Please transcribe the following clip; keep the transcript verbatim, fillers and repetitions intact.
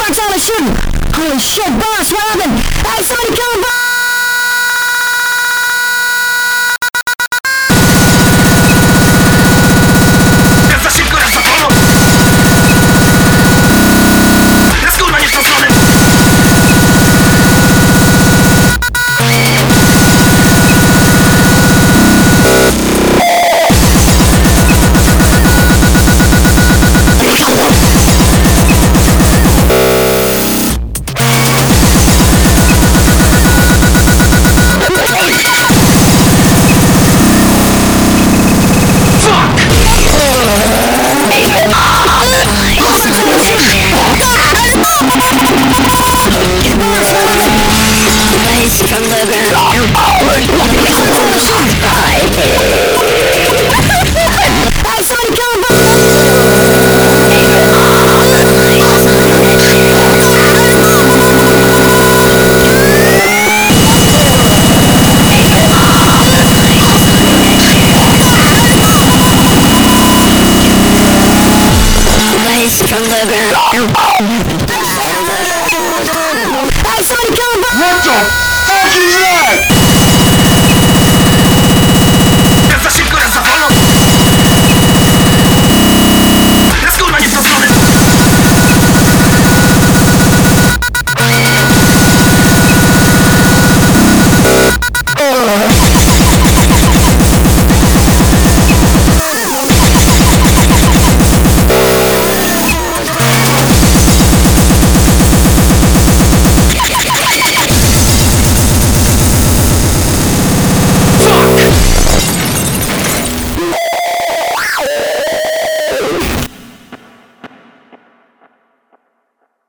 Max on a shooting! Holy shit, boss, what happened? Hey, somebody kill him, boss! Za szybko, raz za polu! Raz kurwa, nie w tą stronę! From the ground. Hey, somebody kill him! Rise from the ground. Hey, somebody kill him! What the fuck is that?